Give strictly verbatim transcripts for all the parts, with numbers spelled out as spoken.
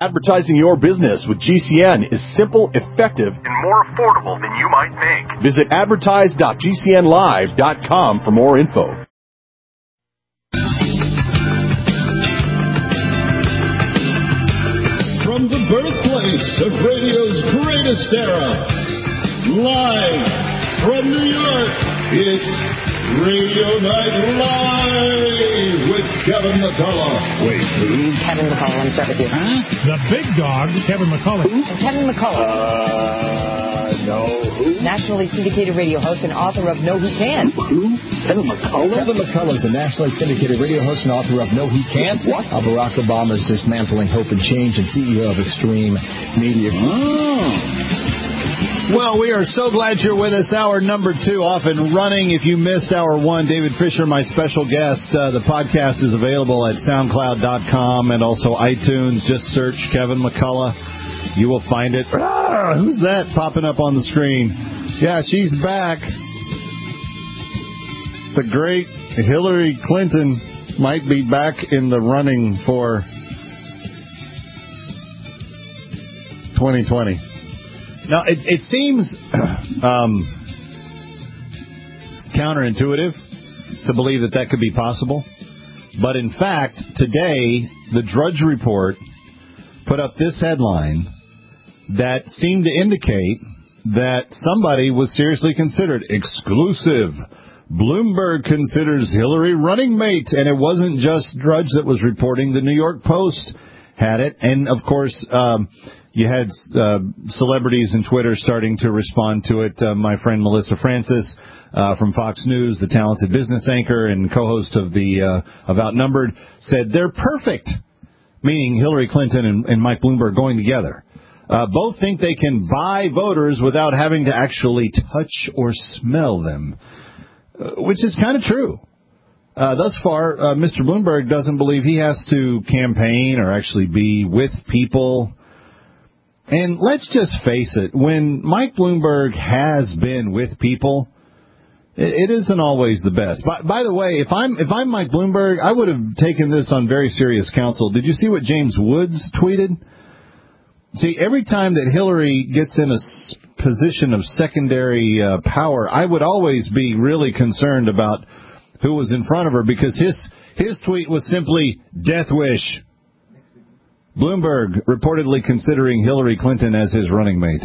Advertising your business with G C N is simple, effective, and more affordable than you might think. Visit advertise dot g c n live dot com for more info. From the birthplace of radio's greatest era, live from New York, it's Radio Night Live with Kevin McCullough. Wait, who? Kevin McCullough, let me start with you. Huh? The big dog, Kevin McCullough. Who? Kevin McCullough. Uh, no, who? Nationally syndicated radio host and author of No He Can't. Who? Kevin McCullough? Kevin McCullough is a nationally syndicated radio host and author of No He Can't. What? How Barack Obama is dismantling hope and change, and C E O of Extreme Media. Oh. Well, we are so glad you're with us. Hour number two off and running. If you missed hour one, David Fisher, my special guest, uh, the podcast is available at soundcloud dot com and also iTunes. Just search Kevin McCullough. You will find it. Ah, who's that popping up on the screen? Yeah, she's back. The great Hillary Clinton might be back in the running for twenty twenty. Now, it, it seems um, counterintuitive to believe that that could be possible. But in fact, today, the Drudge Report put up this headline that seemed to indicate that somebody was seriously considered. Exclusive. Bloomberg considers Hillary running mate. And it wasn't just Drudge that was reporting. The New York Post had it. And, of course, um, you had uh, celebrities in Twitter starting to respond to it. Uh, my friend Melissa Francis uh, from Fox News, the talented business anchor and co-host of the uh, of Outnumbered, said they're perfect, meaning Hillary Clinton and, and Mike Bloomberg going together. Uh, both think they can buy voters without having to actually touch or smell them, uh, which is kind of true. Uh, thus far, uh, Mister Bloomberg doesn't believe he has to campaign or actually be with people. And let's just face it, when Mike Bloomberg has been with people, it, it isn't always the best. By, by the way, if I'm if I'm Mike Bloomberg, I would have taken this on very serious counsel. Did you see what James Woods tweeted? See, every time that Hillary gets in a s- position of secondary uh, power, I would always be really concerned about who was in front of her, because his his tweet was simply death wish. Bloomberg reportedly considering Hillary Clinton as his running mate.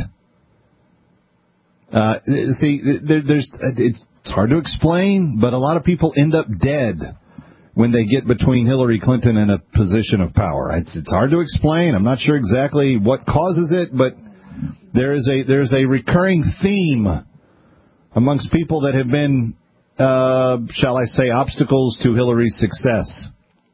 Uh, see, there, there's it's hard to explain, but a lot of people end up dead when they get between Hillary Clinton and a position of power. It's it's hard to explain. I'm not sure exactly what causes it, but there is a there's a recurring theme amongst people that have been, uh, shall I say, obstacles to Hillary's success.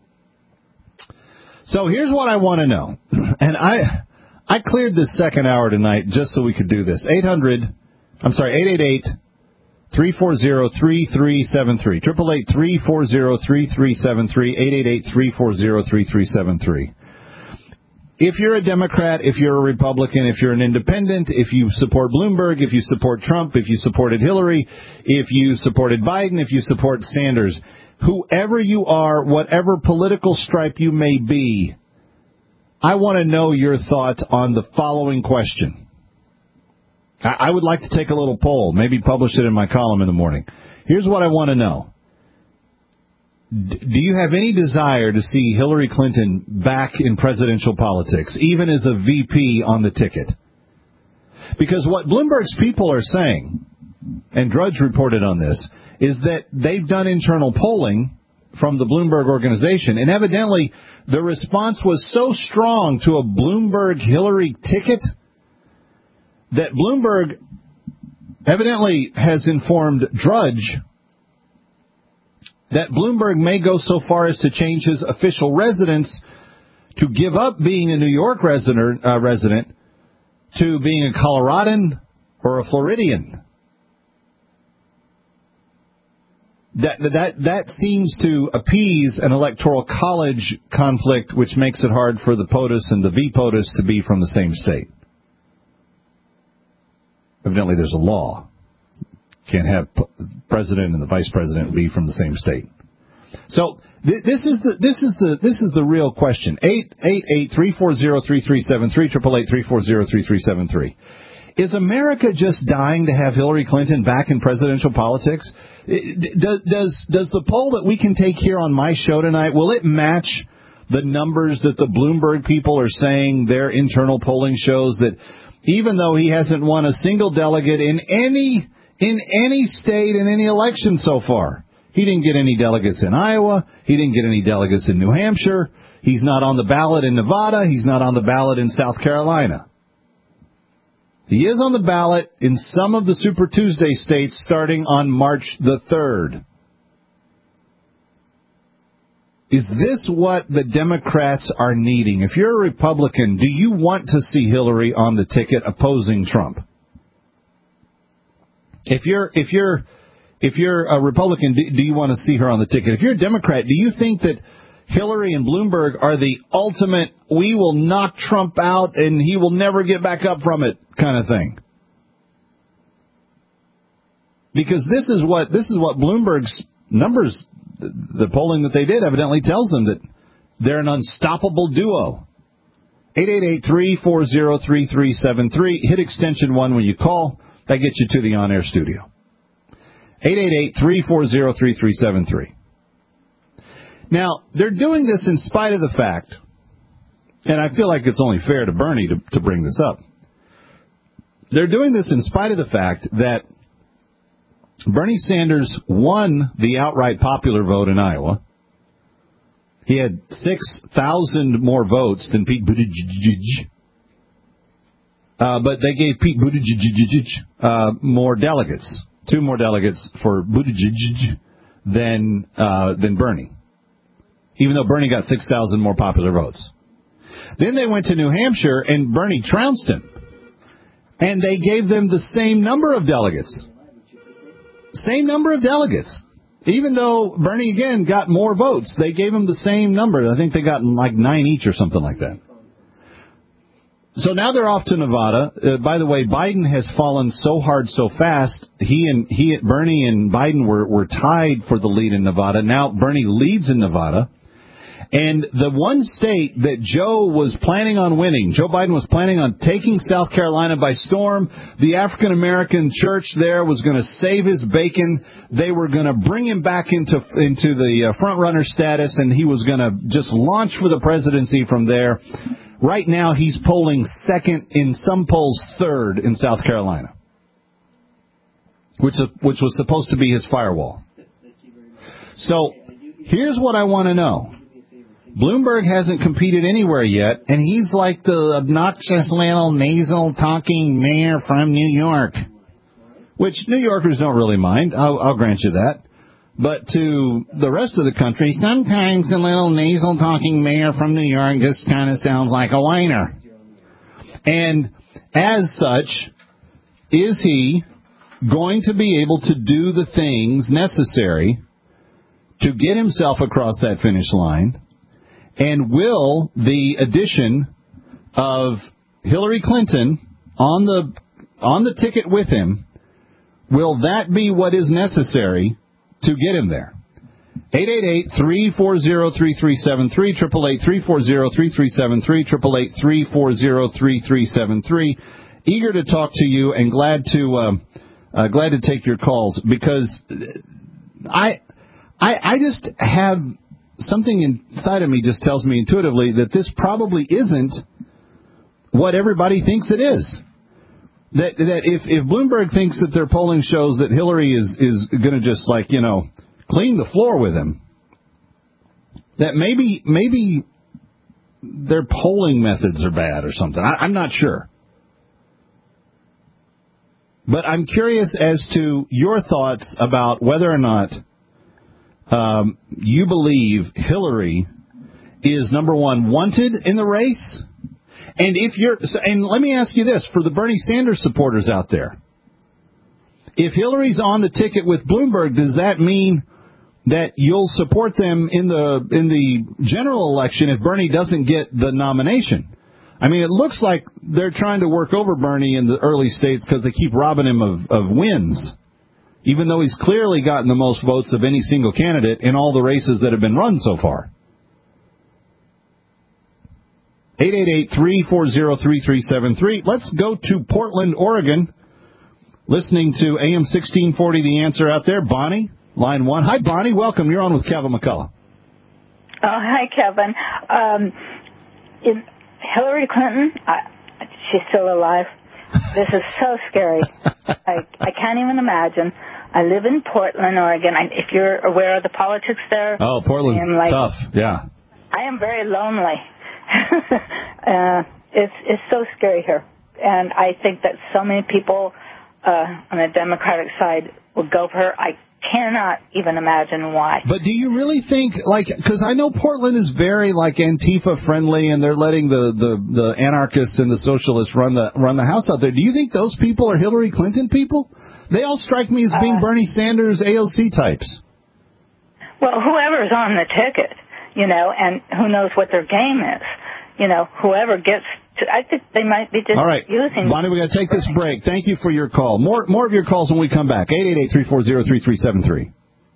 So here's what I want to know. And I I cleared this second hour tonight just so we could do this. eight hundred, I'm sorry, eight eight eight, three four zero, three three seven three. eight eight eight, three four zero, three three seven three. eight eight eight, three four zero, three three seven three. If you're a Democrat, if you're a Republican, if you're an independent, if you support Bloomberg, if you support Trump, if you supported Hillary, if you supported Biden, if you support Sanders, whoever you are, whatever political stripe you may be, I want to know your thoughts on the following question. I would like to take a little poll, maybe publish it in my column in the morning. Here's what I want to know. D- do you have any desire to see Hillary Clinton back in presidential politics, even as a V P on the ticket? Because what Bloomberg's people are saying, and Drudge reported on this, is that they've done internal polling from the Bloomberg organization, and evidently the response was so strong to a Bloomberg-Hillary ticket that Bloomberg evidently has informed Drudge that Bloomberg may go so far as to change his official residence to give up being a New York resident, uh, resident to being a Coloradan or a Floridian. That that that seems to appease an electoral college conflict, which makes it hard for the POTUS and the V POTUS to be from the same state. Evidently, there's a law. Can't have president and the vice president be from the same state. So th- this is the this is the this is the real question. Eight eight eight three four zero three three seven three triple eight three four zero three three seven three. Is America just dying to have Hillary Clinton back in presidential politics? Does does does the poll that we can take here on my show tonight, will it match the numbers that the Bloomberg people are saying their internal polling shows, that even though he hasn't won a single delegate in any in any state in any election so far? He didn't get any delegates in Iowa. He didn't get any delegates in New Hampshire. He's not on the ballot in Nevada. He's not on the ballot in South Carolina. He is on the ballot in some of the Super Tuesday states starting on March the third. Is this what the Democrats are needing? If you're a Republican, do you want to see Hillary on the ticket opposing Trump? If you're if you're if you're a Republican, do, do you want to see her on the ticket? If you're a Democrat, do you think that Hillary and Bloomberg are the ultimate, we will knock Trump out and he will never get back up from it kind of thing? Because this is what this is what Bloomberg's numbers, the polling that they did, evidently tells them that they're an unstoppable duo. eight eight eight three four zero three three seven three. Hit extension one when you call. That gets you to the on-air studio. eight eight eight three four zero three three seven three. Now, they're doing this in spite of the fact, and I feel like it's only fair to Bernie to, to bring this up. They're doing this in spite of the fact that Bernie Sanders won the outright popular vote in Iowa. He had six thousand more votes than Pete Buttigieg. Uh, but they gave Pete Buttigieg uh, more delegates, two more delegates for Buttigieg than uh, than Bernie, even though Bernie got six thousand more popular votes. Then they went to New Hampshire, and Bernie trounced him, and they gave them the same number of delegates. Same number of delegates. Even though Bernie, again, got more votes, they gave him the same number. I think they got like nine each or something like that. So now they're off to Nevada. Uh, by the way, Biden has fallen so hard so fast. He and he, Bernie and Biden were, were tied for the lead in Nevada. Now Bernie leads in Nevada. And the one state that Joe was planning on winning, Joe Biden was planning on taking South Carolina by storm. The African-American church there was going to save his bacon. They were going to bring him back into into the uh, front-runner status, and he was going to just launch for the presidency from there. Right now, he's polling second, in some polls third in South Carolina, which, which was supposed to be his firewall. So here's what I want to know. Bloomberg hasn't competed anywhere yet, and he's like the obnoxious little nasal talking mayor from New York, which New Yorkers don't really mind. I'll, I'll grant you that. But to the rest of the country, sometimes a little nasal talking mayor from New York just kind of sounds like a whiner. And as such, is he going to be able to do the things necessary to get himself across that finish line? And will the addition of Hillary Clinton on the on the ticket with him, will that be what is necessary to get him there? eight eight eight three four zero three three seven three, eight eight eight three four zero three three seven three, eight eight eight three four zero three three seven three. Eager to talk to you and glad to uh, uh, glad to take your calls, because I I I just have something inside of me just tells me intuitively that this probably isn't what everybody thinks it is. That that if, if Bloomberg thinks that their polling shows that Hillary is, is going to just, like, you know, clean the floor with him, that maybe maybe their polling methods are bad or something. I, I'm not sure. But I'm curious as to your thoughts about whether or not Um, you believe Hillary is, number one, wanted in the race? And if you're, and let me ask you this, for the Bernie Sanders supporters out there, if Hillary's on the ticket with Bloomberg, does that mean that you'll support them in the in the general election if Bernie doesn't get the nomination? I mean, it looks like they're trying to work over Bernie in the early states because they keep robbing him of, of wins. even though he's clearly gotten the most votes of any single candidate in all the races that have been run so far. eight eight eight, three four zero, three three seven three. Let's go to Portland, Oregon. Listening to A M sixteen forty, The Answer out there. Bonnie, line one. Hi, Bonnie. Welcome. You're on with Kevin McCullough. Oh, hi, Kevin. Um, in Hillary Clinton, I, she's still alive. This is so scary. I, I can't even imagine. I live in Portland, Oregon. I, if you're aware of the politics there. Oh, Portland's like, tough. Yeah. I am very lonely. uh, it's it's so scary here. And I think that so many people uh, on the Democratic side will go for her. I cannot even imagine why. But do you really think, like, because I know Portland is very, like, Antifa friendly, and they're letting the, the, the anarchists and the socialists run the run the house out there. Do you think those people are Hillary Clinton people? They all strike me as being uh, Bernie Sanders A O C types. Well, whoever's on the ticket, you know, and who knows what their game is. You know, whoever gets to, I think they might be just all right. using... Bonnie, we got to take this break. Thank you for your call. More more of your calls when we come back. eight eight eight, three four zero, three three seven three.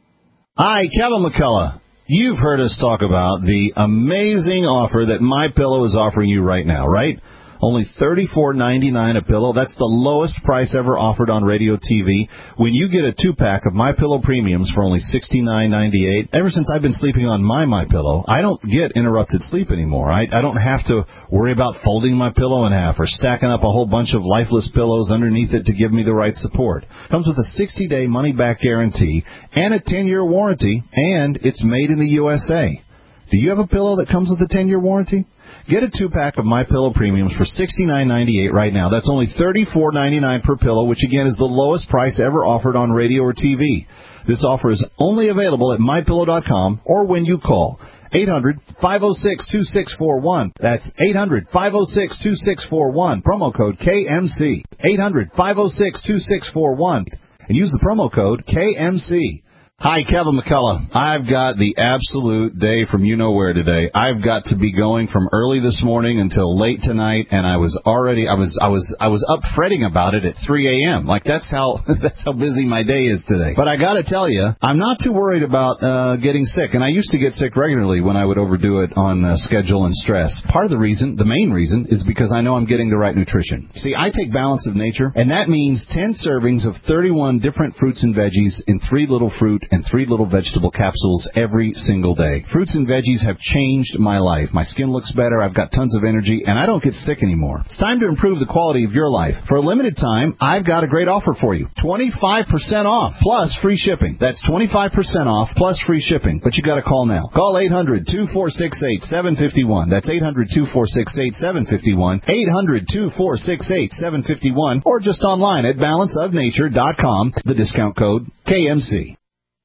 Hi, Kevin McCullough. You've heard us talk about the amazing offer that MyPillow is offering you right now, right? Only thirty-four ninety-nine a pillow. That's the lowest price ever offered on radio T V. When you get a two-pack of MyPillow Premiums for only sixty-nine ninety-eight, ever since I've been sleeping on my MyPillow, I don't get interrupted sleep anymore. I, I don't have to worry about folding my pillow in half or stacking up a whole bunch of lifeless pillows underneath it to give me the right support. Comes with a sixty-day money-back guarantee and a ten-year warranty, and it's made in the U S A. Do you have a pillow that comes with a ten-year warranty? Get a two-pack of MyPillow Premiums for sixty-nine ninety-eight right now. That's only thirty-four ninety-nine per pillow, which, again, is the lowest price ever offered on radio or T V. This offer is only available at my pillow dot com or when you call eight hundred, five oh six, two six four one. That's eight hundred, five oh six, two six four one. Promo code K M C. eight hundred, five oh six, two six four one. And use the promo code K M C. Hi, Kevin McCullough. I've got the absolute day from you-know-where today. I've got to be going from early this morning until late tonight, and I was already, I was, I was, I was up fretting about it at three a.m. Like, that's how, that's how busy my day is today. But I gotta tell you, I'm not too worried about, uh, getting sick. And I used to get sick regularly when I would overdo it on uh, schedule and stress. Part of the reason, the main reason, is because I know I'm getting the right nutrition. See, I take Balance of Nature, and that means ten servings of thirty-one different fruits and veggies in three little fruit and three little vegetable capsules every single day. Fruits and veggies have changed my life. My skin looks better, I've got tons of energy, and I don't get sick anymore. It's time to improve the quality of your life. For a limited time, I've got a great offer for you. twenty-five percent off plus free shipping. That's twenty-five percent off plus free shipping. But you got to call now. Call eight hundred, two four six eight, seven five one. That's eight hundred, two four six eight, seven five one. eight hundred, two four six eight, seven five one. Or just online at balance of nature dot com. The discount code K M C.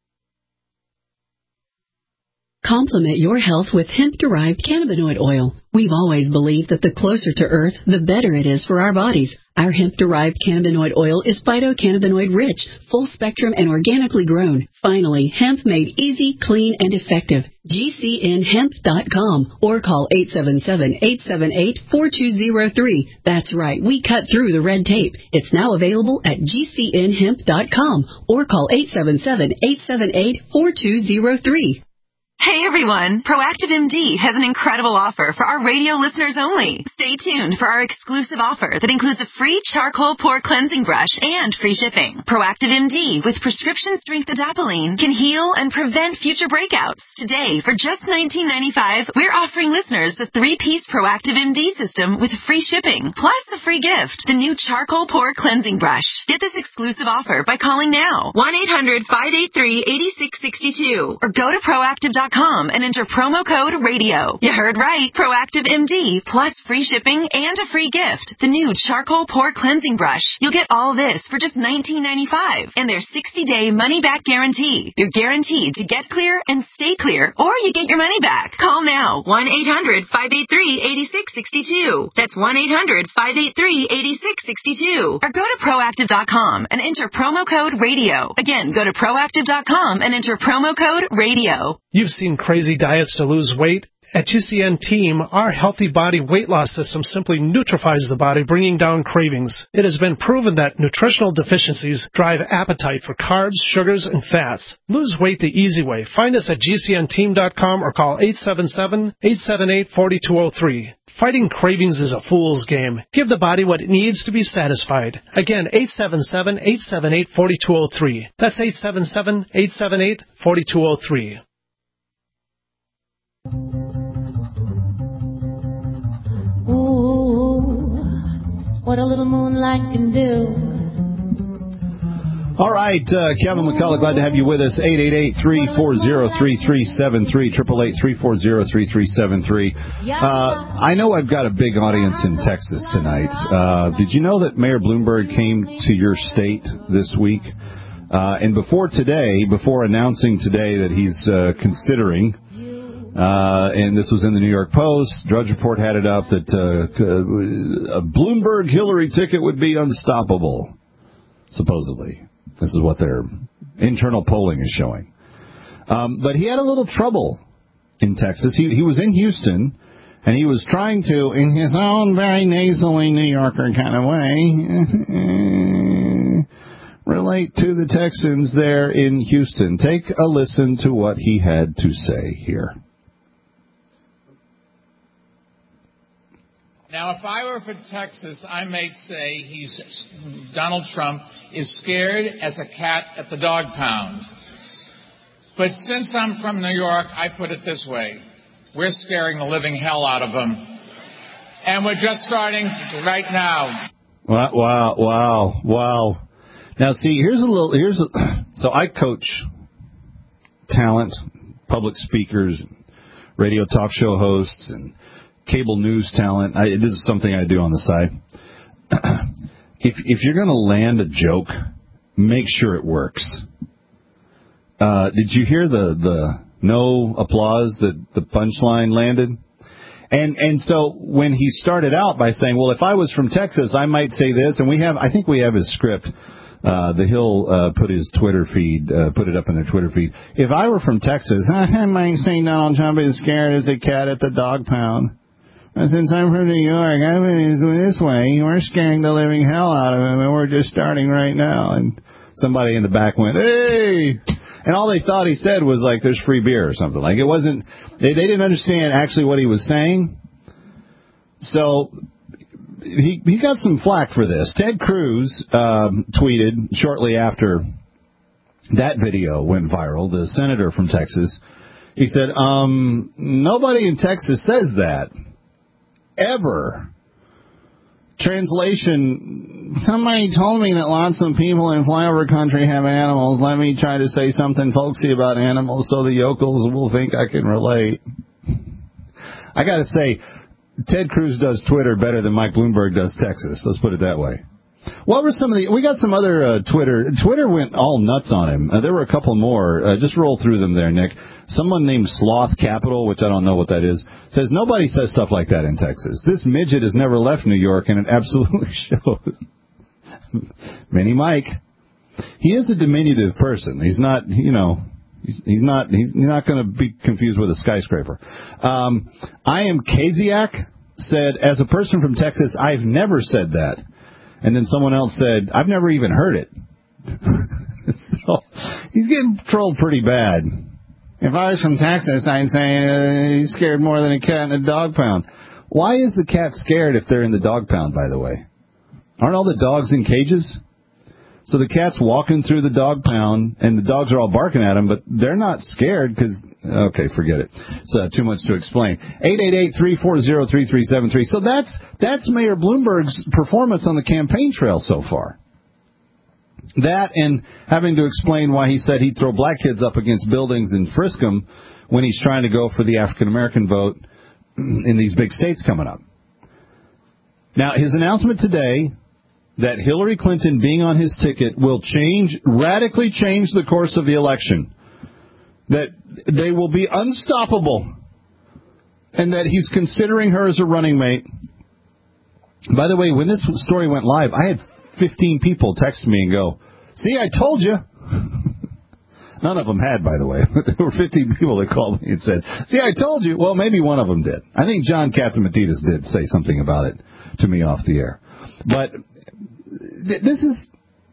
Complement your health with hemp-derived cannabinoid oil. We've always believed that the closer to Earth, the better it is for our bodies. Our hemp-derived cannabinoid oil is phytocannabinoid-rich, full-spectrum, and organically grown. Finally, hemp made easy, clean, and effective. G C N hemp dot com or call eight seven seven, eight seven eight, four two zero three. That's right, we cut through the red tape. It's now available at G C N hemp dot com or call eight seven seven, eight seven eight, four two zero three. Hey everyone, Proactive M D has an incredible offer for our radio listeners only. Stay tuned for our exclusive offer that includes a free charcoal pore cleansing brush and free shipping. Proactive M D with prescription strength adapalene can heal and prevent future breakouts. Today, for just nineteen ninety-five dollars, we're offering listeners the three-piece Proactive M D system with free shipping, plus a free gift, the new charcoal pore cleansing brush. Get this exclusive offer by calling now, one eight hundred, five eight three, eight six six two, or go to proactive dot com and enter promo code radio. You heard right. Proactive M D plus free shipping and a free gift. The new charcoal pore cleansing brush. You'll get all this for just nineteen ninety-five dollars and their sixty-day money-back guarantee. You're guaranteed to get clear and stay clear, or you get your money back. Call now. one eight hundred, five eight three, eight six six two. That's one eight hundred, five eight three, eight six six two. Or go to proactive dot com and enter promo code radio. Again, go to proactive dot com and enter promo code radio. You've seen crazy diets to lose weight, At G C N Team, our Healthy Body weight loss system simply neutralizes the body, bringing down cravings. It has been proven that nutritional deficiencies drive appetite for carbs, sugars, and fats. Lose weight the easy way. Find us at G C N team dot com or call eight seven seven, eight seven eight, four two zero three. Fighting cravings is a fool's game. Give the body what it needs to be satisfied. Again, eight seven seven, eight seven eight, four two zero three. That's eight seven seven, eight seven eight, four two zero three. Ooh, what a little moonlight can do. All right, uh, Kevin McCullough, glad to have you with us. eight eight eight, three four zero, three three seven three, eight eight eight, three four zero, three three seven three. Uh, I know I've got a big audience in Texas tonight. Uh, did you know that Mayor Bloomberg came to your state this week? Uh, and before today, before announcing today that he's uh, considering, uh, and this was in the New York Post, Drudge Report had it up, that uh, a Bloomberg Hillary ticket would be unstoppable, supposedly. This is what their internal polling is showing. Um, but he had a little trouble in Texas. He, he was in Houston, and he was trying to, in his own very nasally New Yorker kind of way, relate to the Texans there in Houston. Take a listen to what he had to say here. Now, if I were from Texas, I might say he's Donald Trump is scared as a cat at the dog pound. But since I'm from New York, I put it this way. We're scaring the living hell out of him. And we're just starting right now. Wow, wow, wow, wow. Now, see, here's a little, here's a, so I coach talent, public speakers, radio talk show hosts, and cable news talent. I, this is something I do on the side. if if you're going to land a joke, make sure it works. Uh, did you hear the, the no applause that the punchline landed? And and so when he started out by saying, well, if I was from Texas, I might say this, and we have, I think we have his script. Uh, the Hill uh, put his Twitter feed, uh, put it up in their Twitter feed. If I were from Texas, I might say Donald Trump is scared as a cat at the dog pound. And since I'm from New York, I'm this way. We're scaring the living hell out of him, and we're just starting right now. And somebody in the back went, hey! And all they thought he said was like, there's free beer or something. Like, it wasn't, they, they didn't understand actually what he was saying. So he he got some flack for this. Ted Cruz um, tweeted shortly after that video went viral, the senator from Texas. He said, um, nobody in Texas says that. Ever. Translation, somebody told me that lots of people in flyover country have animals. Let me try to say something folksy about animals so the yokels will think I can relate. I got to say, Ted Cruz does Twitter better than Mike Bloomberg does Texas. Let's put it that way. What were some of the... We got some other uh, Twitter... Twitter went all nuts on him. Uh, there were a couple more. Uh, just roll through them there, Nick. Someone named Sloth Capital, which I don't know what that is, says, nobody says stuff like that in Texas. This midget has never left New York, and it absolutely shows. Mini Mike. He is a diminutive person. He's not, you know... He's, he's not he's not going to be confused with a skyscraper. Um, I am Kaziak said, as a person from Texas, I've never said that. And then someone else said, I've never even heard it. So he's getting trolled pretty bad. If I was from Texas, I'd say uh, he's scared more than a cat in a dog pound. Why is the cat scared if they're in the dog pound, by the way? Aren't all the dogs in cages? So the cat's walking through the dog pound, and the dogs are all barking at him, but they're not scared because, okay, forget it. It's uh, too much to explain. eight eight eight, three four zero, three three seven three. So that's that's Mayor Bloomberg's performance on the campaign trail so far. That and having to explain why he said he'd throw black kids up against buildings and frisk them when he's trying to go for the African-American vote in these big states coming up. Now, his announcement today that Hillary Clinton being on his ticket will change, radically change the course of the election. That they will be unstoppable. And that he's considering her as a running mate. By the way, when this story went live, I had fifteen people text me and go, see, I told you. None of them had, by the way. There were fifteen people that called me and said, see, I told you. Well, maybe one of them did. I think John Catsimatidis did say something about it to me off the air. But th- this is,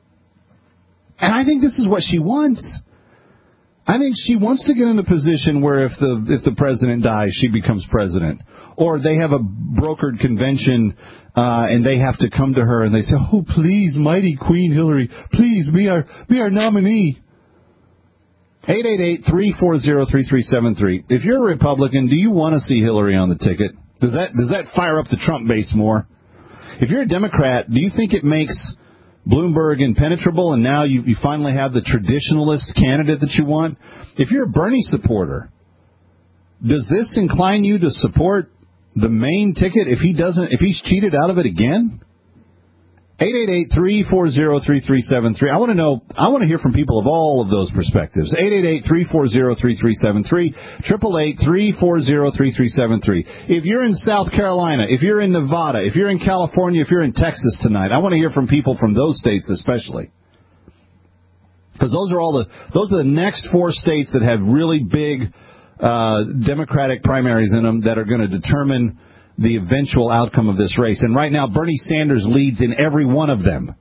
and I think this is what she wants. I think she wants to get in a position where if the if the president dies, she becomes president. Or they have a brokered convention uh, and they have to come to her and they say, oh, please, mighty Queen Hillary, please be our, be our nominee. eight eight eight, three four zero, three three seven three. If you're a Republican, do you want to see Hillary on the ticket? Does that does that fire up the Trump base more? If you're a Democrat, do you think it makes Bloomberg impenetrable and now you, you finally have the traditionalist candidate that you want? If you're a Bernie supporter, does this incline you to support the main ticket if he doesn't if he's cheated out of it again? eight eight eight, three four zero, three three seven three. I want to know, I want to hear from people of all of those perspectives. eight eight eight, three four zero, three three seven three, eight eight eight, three four zero, three three seven three. If you're in South Carolina, if you're in Nevada, if you're in California, if you're in Texas tonight, I want to hear from people from those states especially. Because those are all the, those are the next four states that have really big uh, Democratic primaries in them that are going to determine the eventual outcome of this race. And right now, Bernie Sanders leads in every one of them.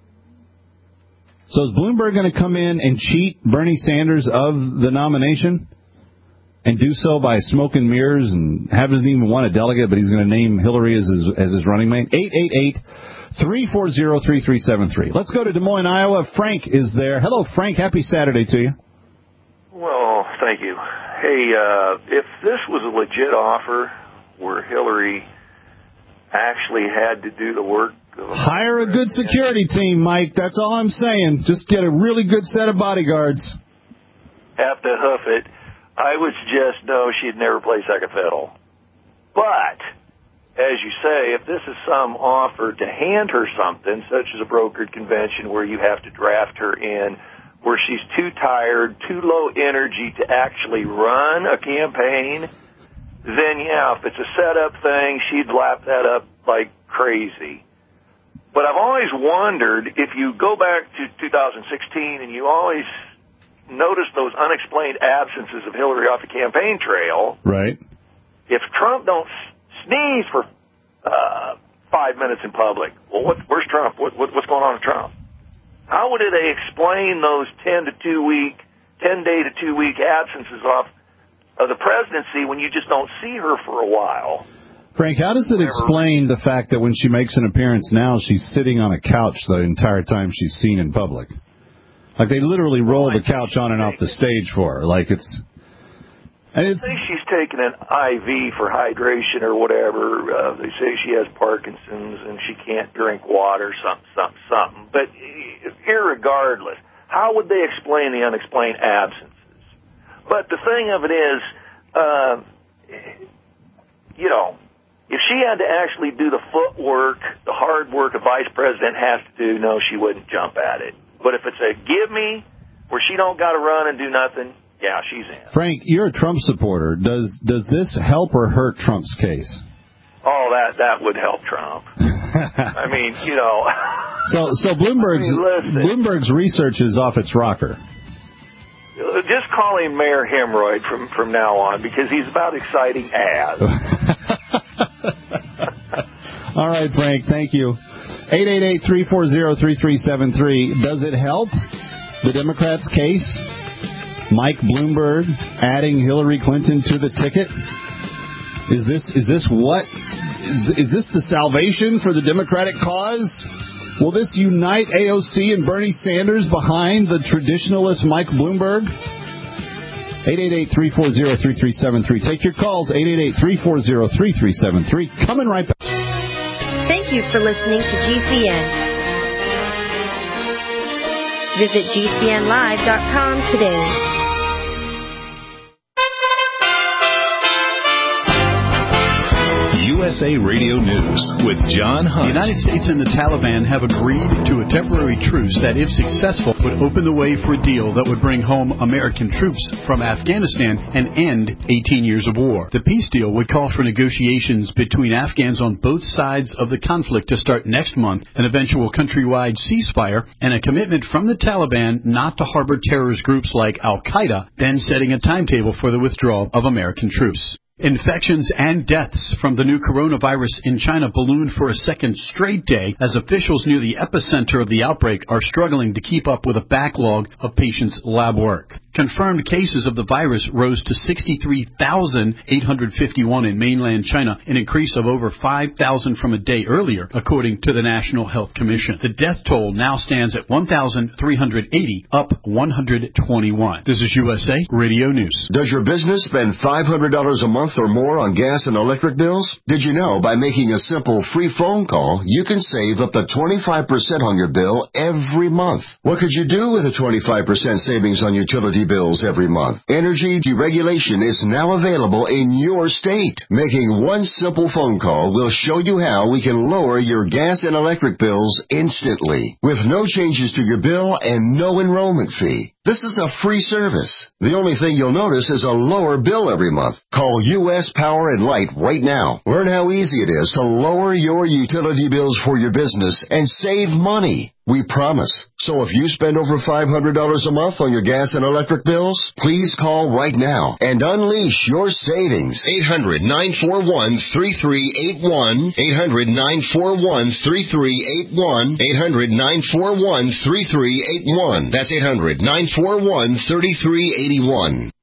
So is Bloomberg going to come in and cheat Bernie Sanders of the nomination and do so by smoke and mirrors and hasn't even won a delegate, but he's going to name Hillary as his, as his running mate? eight eight eight, three four zero, three three seven three. Let's go to Des Moines, Iowa. Frank is there. Hello, Frank. Happy Saturday to you. Well, thank you. Hey, uh, if this was a legit offer where Hillary actually had to do the work. Hire a good security team, Mike. That's all I'm saying. Just get a really good set of bodyguards. Have to hoof it. I would suggest, no, she'd never play second fiddle. But, as you say, if this is some offer to hand her something, such as a brokered convention where you have to draft her in, where she's too tired, too low energy to actually run a campaign, then, yeah, if it's a setup thing, she'd lap that up like crazy. But I've always wondered, if you go back to two thousand sixteen and you always notice those unexplained absences of Hillary off the campaign trail, right? If Trump don't sneeze for uh, five minutes in public, well, what, where's Trump? What, what, what's going on with Trump? How would they explain those ten to two week, ten day to two week absences off of the presidency when you just don't see her for a while? Frank, how does it explain the fact that when she makes an appearance now, she's sitting on a couch the entire time she's seen in public? Like, they literally roll the couch on and off the stage for her. Like, it's... And it's I think she's taking an I V for hydration or whatever. Uh, they say she has Parkinson's and she can't drink water, something, something, something. But irregardless, how would they explain the unexplained absences? But the thing of it is, uh, you know, if she had to actually do the footwork, the hard work a vice president has to do, no, she wouldn't jump at it. But if it's a give me, where she don't got to run and do nothing, yeah, she's in. Frank, you're a Trump supporter. Does does this help or hurt Trump's case? Oh, that that would help Trump. I mean, you know. So so Bloomberg's I mean, Bloomberg's research is off its rocker. Just call him Mayor Hemorrhoid from, from now on, because he's about exciting as. All right, Frank, thank you. eight eight eight, three four zero, three three seven three. Does it help the Democrats' case? Mike Bloomberg adding Hillary Clinton to the ticket? Is this is this what? Is, is this the salvation for the Democratic cause? Will this unite A O C and Bernie Sanders behind the traditionalist Mike Bloomberg? eight eight eight, three four zero, three three seven three. Take your calls, eight eight eight, three four zero, three three seven three. Coming right back. Thank you for listening to G C N. Visit G C N live dot com today. U S S A Radio News with John Hunt. The United States and the Taliban have agreed to a temporary truce that, if successful, would open the way for a deal that would bring home American troops from Afghanistan and end eighteen years of war. The peace deal would call for negotiations between Afghans on both sides of the conflict to start next month, an eventual countrywide ceasefire, and a commitment from the Taliban not to harbor terrorist groups like Al-Qaeda, then setting a timetable for the withdrawal of American troops. Infections and deaths from the new coronavirus in China ballooned for a second straight day as officials near the epicenter of the outbreak are struggling to keep up with a backlog of patients' lab work. Confirmed cases of the virus rose to sixty-three thousand eight hundred fifty-one in mainland China, an increase of over five thousand from a day earlier, according to the National Health Commission. The death toll now stands at one thousand three hundred eighty, up one hundred twenty-one. This is U S A Radio News. Does your business spend five hundred dollars a month or more on gas and electric bills? Did you know by making a simple free phone call, you can save up to twenty-five percent on your bill every month? What could you do with a twenty-five percent savings on utility bills every month? Energy deregulation is now available in your state. Making one simple phone call will show you how we can lower your gas and electric bills instantly, with no changes to your bill and no enrollment fee. This is a free service. The only thing you'll notice is a lower bill every month. Call U S Power and Light right now. Learn how easy it is to lower your utility bills for your business and save money. We promise. So if you spend over five hundred dollars a month on your gas and electric bills, please call right now and unleash your savings. eight hundred nine four one three three eight one. eight hundred nine four one three three eight one. eight hundred nine four one three three eight one. That's eight hundred nine four one three three eight one.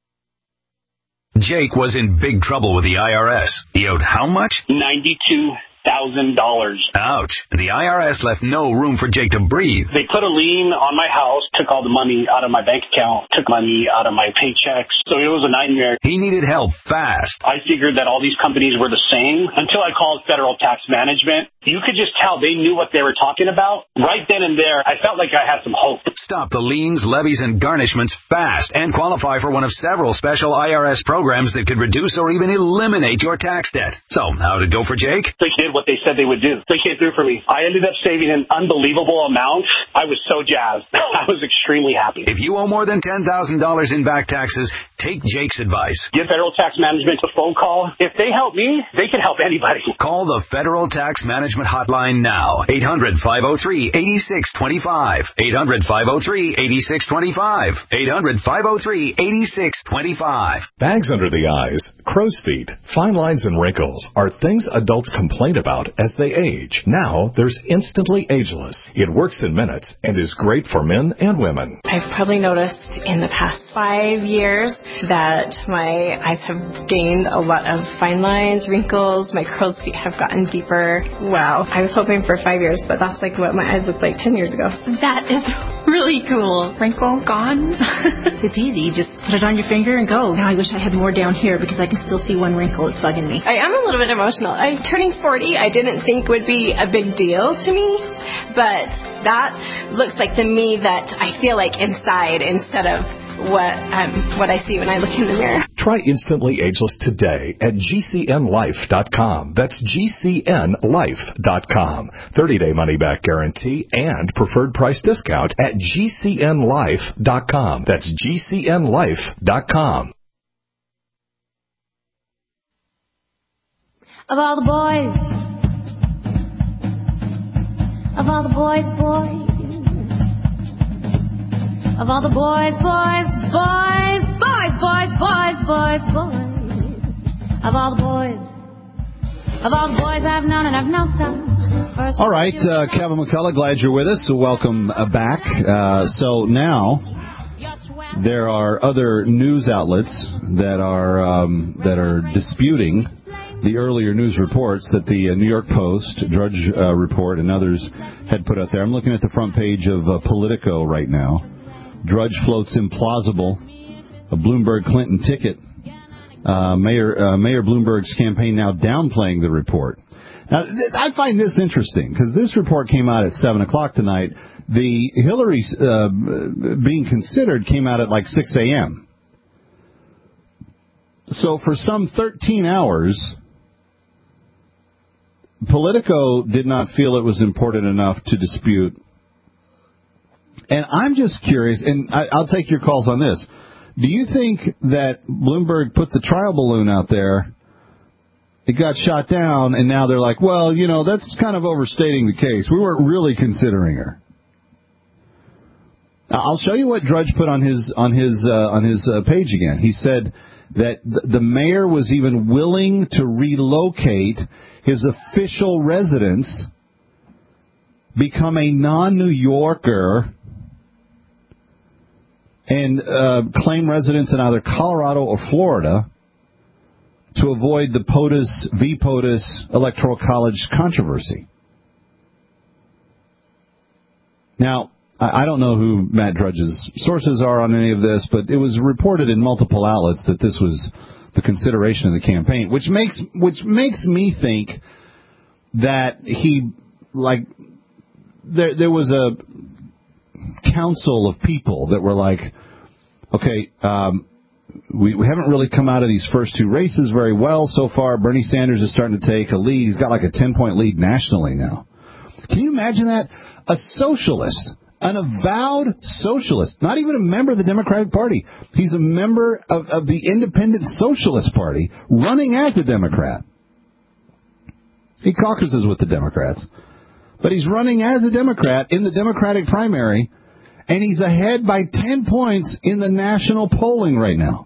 Jake was in big trouble with the I R S. He owed how much? ninety-two thousand dollars. Ouch. The I R S left no room for Jake to breathe. They put a lien on my house, took all the money out of my bank account, took money out of my paychecks. So it was a nightmare. He needed help fast. I figured that all these companies were the same until I called Federal Tax Management. You could just tell they knew what they were talking about. Right then and there, I felt like I had some hope. Stop the liens, levies, and garnishments fast and qualify for one of several special I R S programs that could reduce or even eliminate your tax debt. So, how did it go for Jake? They did what they said they would do. They came through for me. I ended up saving an unbelievable amount. I was so jazzed. I was extremely happy. If you owe more than ten thousand dollars in back taxes, take Jake's advice. Give Federal Tax Management a phone call. If they help me, they can help anybody. Call the Federal Tax Management Hotline now. eight hundred five oh three eight six two five. eight hundred five oh three eight six two five. eight hundred five oh three eight six two five. Bags under the eyes, crow's feet, fine lines, and wrinkles are things adults complain about as they age. Now, there's Instantly Ageless. It works in minutes and is great for men and women. I've probably noticed in the past five years that my eyes have gained a lot of fine lines, wrinkles, my crow's feet have gotten deeper. Wow. I was hoping for five years, but that's like what my eyes looked like ten years ago. That is really cool. Wrinkle gone. It's easy. You just put it on your finger and go. Now I wish I had more down here because I can still see one wrinkle. It's bugging me. I am a little bit emotional. I'm turning forty. I didn't think would be a big deal to me, but that looks like the me that I feel like inside instead of what um, what I see when I look in the mirror. Try Instantly Ageless today at G C N life dot com. That's G C N life dot com. thirty-day money-back guarantee and preferred price discount at G C N life dot com. That's G C N life dot com. Of all the boys, of all the boys, boys, of all the boys, boys, boys, boys, boys, boys, boys, boys, of all the boys, of all the boys I've known, and I've known some. First all right, uh, Kevin McCullough, glad you're with us. So welcome uh, back. Uh, so now there are other news outlets that are um, that are disputing the earlier news reports that the uh, New York Post, Drudge uh, Report, and others had put out there. I'm looking at the front page of uh, Politico right now. Drudge floats implausible, a Bloomberg-Clinton ticket. Uh, Mayor uh, Mayor Bloomberg's campaign now downplaying the report. Now, th- I find this interesting because this report came out at seven o'clock tonight. The Hillary uh, being considered came out at like six a.m. So for some thirteen hours, Politico did not feel it was important enough to dispute. And I'm just curious, and I, I'll take your calls on this. Do you think that Bloomberg put the trial balloon out there, it got shot down, and now they're like, well, you know, that's kind of overstating the case. We weren't really considering her. I'll show you what Drudge put on his on his uh, on his uh, page again. He said that th- the mayor was even willing to relocate his official residence, become a non-New Yorker, and uh, claim residence in either Colorado or Florida to avoid the POTUS v. POTUS Electoral College controversy. Now, I don't know who Matt Drudge's sources are on any of this, but it was reported in multiple outlets that this was the consideration of the campaign, which makes which makes me think that he, like, there there was a council of people that were like, okay, um, we, we haven't really come out of these first two races very well so far. Bernie Sanders is starting to take a lead. He's got like a ten-point lead nationally now. Can you imagine that? A socialist. An avowed socialist, not even a member of the Democratic Party. He's a member of, of the Independent Socialist Party, running as a Democrat. He caucuses with the Democrats. But he's running as a Democrat in the Democratic primary, and he's ahead by ten points in the national polling right now.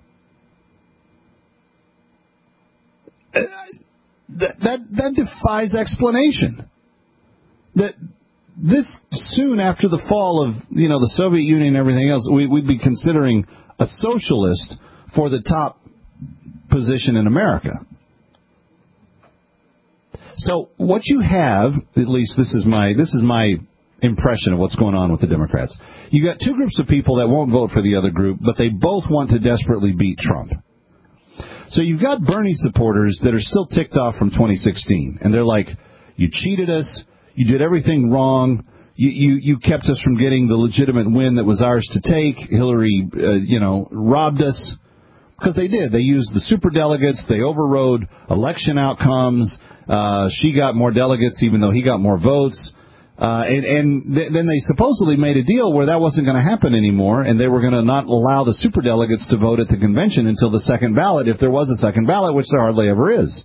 That, that, that defies explanation. That... This soon after the fall of, you know, the Soviet Union and everything else, we, we'd be considering a socialist for the top position in America. So what you have, at least this is my this is my impression of what's going on with the Democrats. You got two groups of people that won't vote for the other group, but they both want to desperately beat Trump. So you've got Bernie supporters that are still ticked off from twenty sixteen, and they're like, you cheated us. You did everything wrong. You, you you kept us from getting the legitimate win that was ours to take. Hillary, uh, you know, robbed us. Because they did. They used the superdelegates. They overrode election outcomes. Uh, she got more delegates even though he got more votes. Uh, and and th- then they supposedly made a deal where that wasn't going to happen anymore, and they were going to not allow the superdelegates to vote at the convention until the second ballot, if there was a second ballot, which there hardly ever is.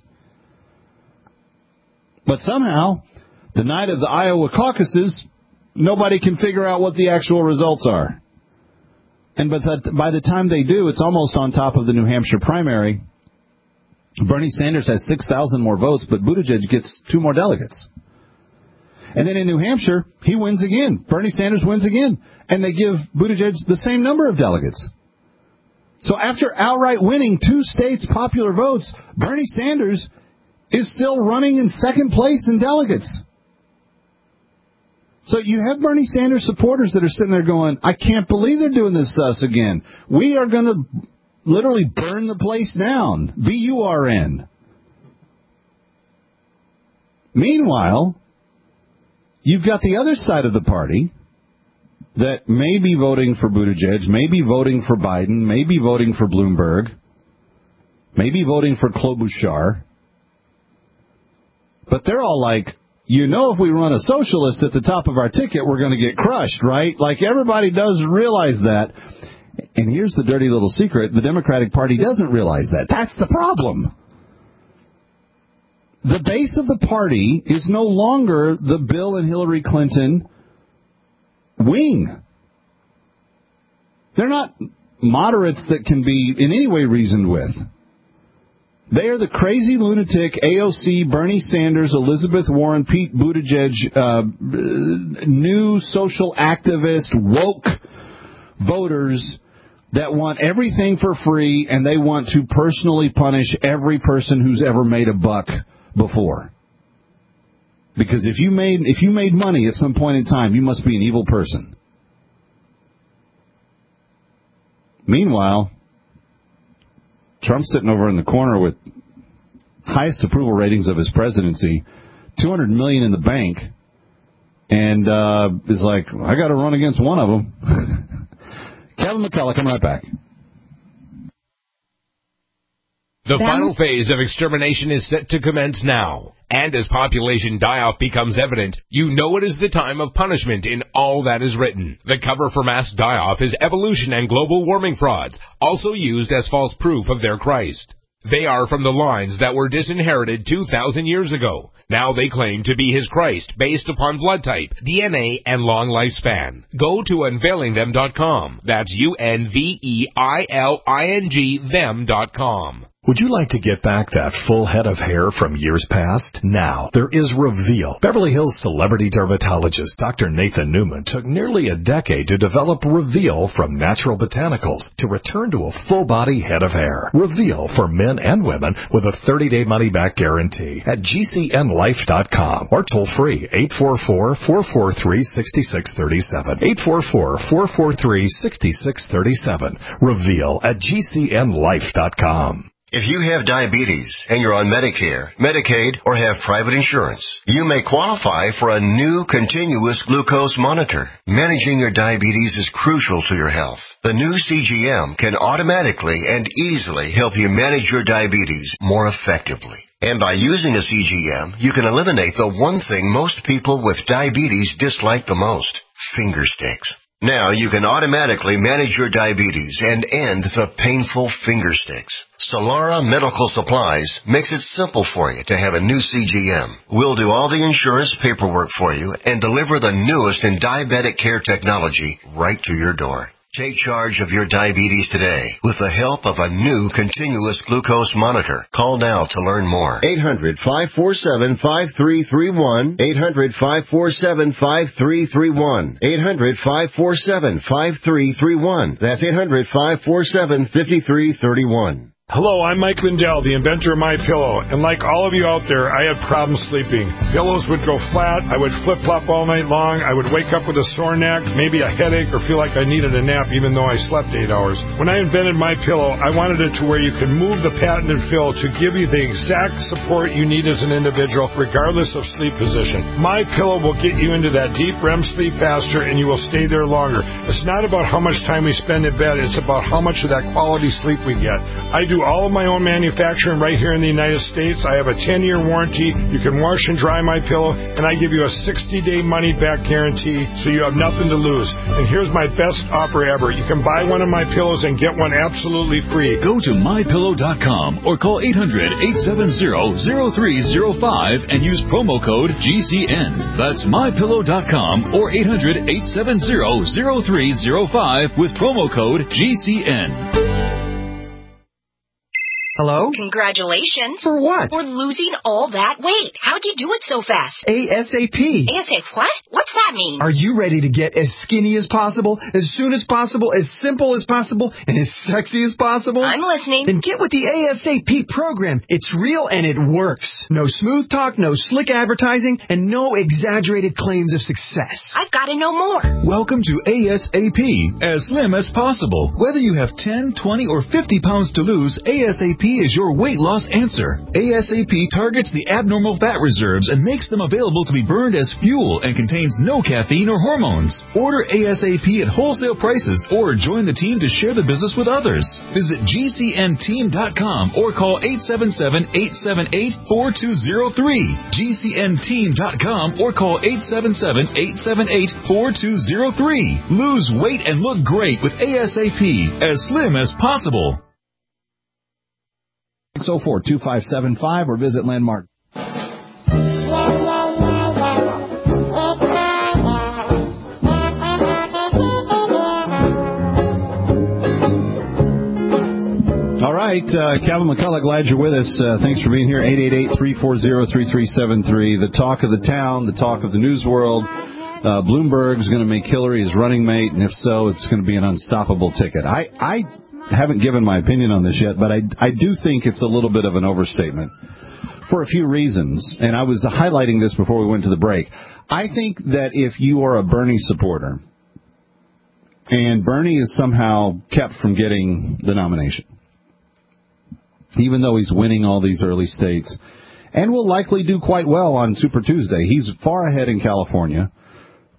But somehow, the night of the Iowa caucuses, nobody can figure out what the actual results are. And by the, by the time they do, it's almost on top of the New Hampshire primary. Bernie Sanders has six thousand more votes, but Buttigieg gets two more delegates. And then in New Hampshire, he wins again. Bernie Sanders wins again. And they give Buttigieg the same number of delegates. So after outright winning two states' popular votes, Bernie Sanders is still running in second place in delegates. So you have Bernie Sanders supporters that are sitting there going, I can't believe they're doing this to us again. We are going to literally burn the place down. B U R N. Meanwhile, you've got the other side of the party that may be voting for Buttigieg, may be voting for Biden, may be voting for Bloomberg, may be voting for Klobuchar. But they're all like, you know, if we run a socialist at the top of our ticket, we're going to get crushed, right? Like, everybody does realize that. And here's the dirty little secret. The Democratic Party doesn't realize that. That's the problem. The base of the party is no longer the Bill and Hillary Clinton wing. They're not moderates that can be in any way reasoned with. They are the crazy lunatic A O C, Bernie Sanders, Elizabeth Warren, Pete Buttigieg, uh, new social activist, woke voters that want everything for free, and they want to personally punish every person who's ever made a buck before. Because if you made if you made money at some point in time, you must be an evil person. Meanwhile, Trump's sitting over in the corner with highest approval ratings of his presidency, two hundred million dollars in the bank, and uh, is like, I got to run against one of them. Kevin McCullough, coming right back. The final phase of extermination is set to commence now. And as population die-off becomes evident, you know it is the time of punishment in all that is written. The cover for mass die-off is evolution and global warming frauds, also used as false proof of their Christ. They are from the lines that were disinherited two thousand years ago. Now they claim to be his Christ based upon blood type, D N A, and long lifespan. Go to unveiling them dot com. That's U N V E I L I N G them dot com. Would you like to get back that full head of hair from years past? Now, there is Reveal. Beverly Hills celebrity dermatologist Doctor Nathan Newman took nearly a decade to develop Reveal from natural botanicals to return to a full-body head of hair. Reveal for men and women with a thirty-day money-back guarantee at G C N life dot com or toll-free eight four four, four four three, six six three seven. eight four four, four four three, six six three seven. Reveal at G C N life dot com. If you have diabetes and you're on Medicare, Medicaid, or have private insurance, you may qualify for a new continuous glucose monitor. Managing your diabetes is crucial to your health. The new C G M can automatically and easily help you manage your diabetes more effectively. And by using a C G M, you can eliminate the one thing most people with diabetes dislike the most, finger sticks. Now you can automatically manage your diabetes and end the painful finger sticks. Solara Medical Supplies makes it simple for you to have a new C G M. We'll do all the insurance paperwork for you and deliver the newest in diabetic care technology right to your door. Take charge of your diabetes today with the help of a new continuous glucose monitor. Call now to learn more. eight hundred, five four seven, five three three one. eight hundred, five four seven, five three three one. eight hundred, five four seven, five three three one. That's eight hundred, five four seven, five three three one. Hello, I'm Mike Lindell, the inventor of MyPillow, and like all of you out there, I had problems sleeping. Pillows would go flat, I would flip-flop all night long, I would wake up with a sore neck, maybe a headache, or feel like I needed a nap even though I slept eight hours. When I invented MyPillow, I wanted it to where you can move the patented fill to give you the exact support you need as an individual, regardless of sleep position. MyPillow will get you into that deep R E M sleep faster, and you will stay there longer. It's not about how much time we spend in bed, it's about how much of that quality sleep we get. I do all of my own manufacturing right here in the United States. I have a ten-year warranty. You can wash and dry my pillow, and I give you a sixty-day money-back guarantee, so you have nothing to lose. And here's my best offer ever. You can buy one of my pillows and get one absolutely free. Go to my pillow dot com or call eight hundred, eight seven zero, zero three zero five and use promo code G C N. That's my pillow dot com or eight hundred, eight seven zero, zero three zero five with promo code G C N. Hello? Congratulations. For what? For losing all that weight. How'd you do it so fast? ASAP. ASAP what? What's that mean? Are you ready to get as skinny as possible, as soon as possible, as simple as possible, and as sexy as possible? I'm listening. Then get with the ASAP program. It's real and it works. No smooth talk, no slick advertising, and no exaggerated claims of success. I've got to know more. Welcome to ASAP, as slim as possible. Whether you have ten, twenty, or fifty pounds to lose, ASAP is your weight loss answer. ASAP targets the abnormal fat reserves and makes them available to be burned as fuel and contains no caffeine or hormones. Order ASAP at wholesale prices or join the team to share the business with others. Visit G C N team dot com or call eight seven seven, eight seven eight, four two zero three. G C N team dot com or call eight seven seven, eight seven eight, four two zero three. Lose weight and look great with ASAP, as slim as possible. six oh four, two five seven five or visit Landmark. All right, uh, Calvin McCullough, glad you're with us. Uh, thanks for being here. eight eight eight, three four zero, three three seven three. The talk of the town, the talk of the news world. Uh, Bloomberg's going to make Hillary his running mate, and if so, it's going to be an unstoppable ticket. I, I haven't given my opinion on this yet, but I, I do think it's a little bit of an overstatement for a few reasons, and I was highlighting this before we went to the break. I think that if you are a Bernie supporter, and Bernie is somehow kept from getting the nomination, even though he's winning all these early states, and will likely do quite well on Super Tuesday. He's far ahead in California.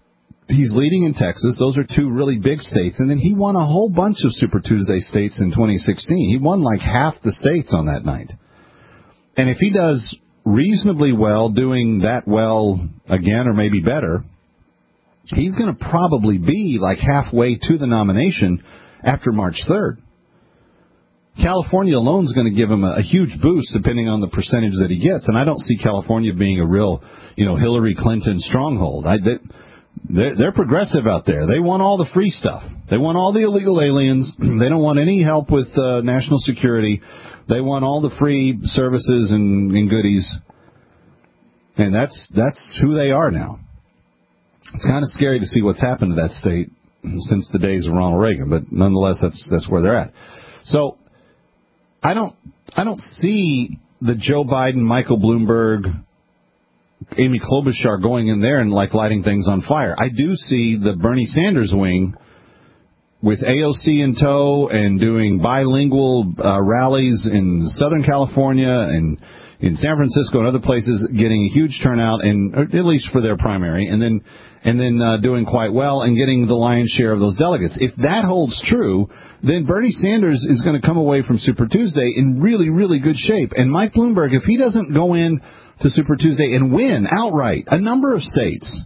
he's leading in Texas. Those are two really big states. And then he won a whole bunch of Super Tuesday states in twenty sixteen. He won like half the states on that night. And if he does reasonably well, doing that well again or maybe better, he's going to probably be like halfway to the nomination after March third. California alone is going to give him a, a huge boost depending on the percentage that he gets. And I don't see California being a real, you know, Hillary Clinton stronghold. I, they, they're, they're progressive out there. They want all the free stuff. They want all the illegal aliens. They don't want any help with uh, national security. They want all the free services and, and goodies. And that's that's who they are now. It's kind of scary to see what's happened to that state since the days of Ronald Reagan, but nonetheless, that's that's where they're at. So I don't I don't see the Joe Biden, Michael Bloomberg, Amy Klobuchar going in there and like lighting things on fire. I do see the Bernie Sanders wing with A O C in tow and doing bilingual uh, rallies in Southern California and in San Francisco and other places, getting a huge turnout, and at least for their primary, and then and then uh, doing quite well and getting the lion's share of those delegates. If that holds true, then Bernie Sanders is going to come away from Super Tuesday in really, really good shape. And Mike Bloomberg, if he doesn't go in to Super Tuesday and win outright a number of states,